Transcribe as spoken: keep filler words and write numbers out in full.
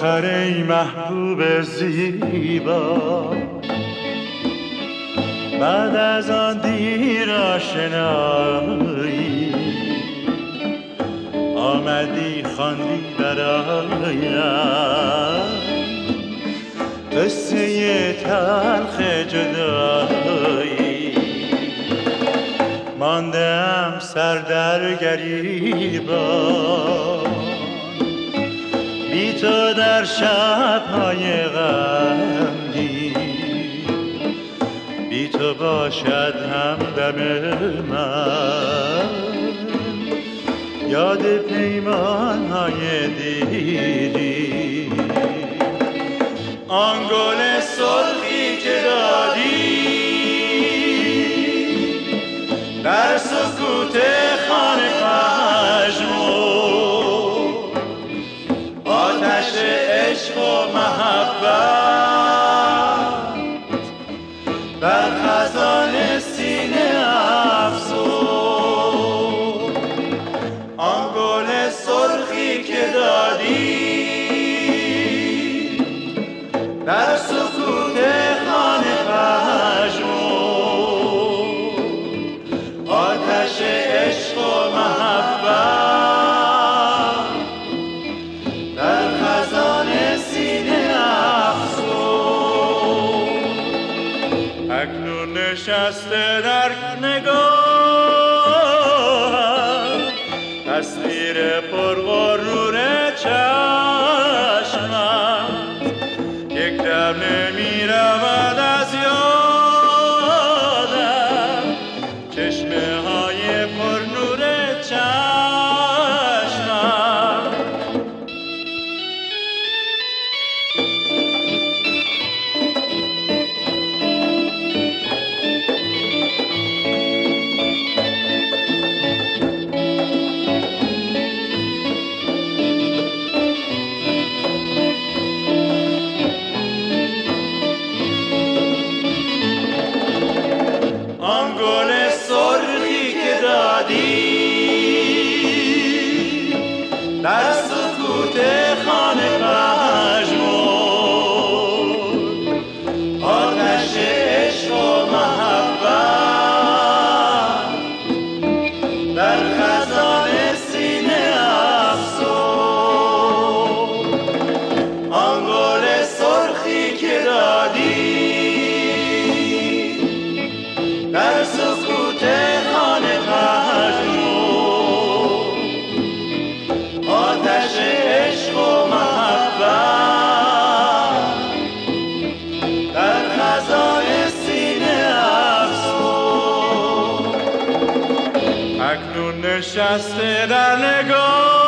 آخر ای محبوب زیبا، بعد از آن دیر آشنایی آمدی خواندی برایم قصه تلخ جدایی. ماندم سر در گریبان بی تو در شب‌های غمگین، بی تو باشد همدم من یاد پیمان‌های دیری. آن گل سرخی که دادی در سکوت خانه پژمرد، آتش عشق و محبت در خزان سینه افسرد. آن گل سرخی که دادی در سکوت خانه پژمرد، آتش عشق و محبت در خزان سینه افسرد. اکنون نشسته در نگاه تصویر پرغرور چشمت، یک دم نمی رود از یادم چشمه های پرنور چشمت. در سکوت خانه پژمرد، آتش عشق و محبت در خزان سینه افسرد. آن گل سرخی که دادی در سکوت خانه پژمرد، آتش عشق و محبت در خزان سینه افسرد. اکنون نشسته در نگاه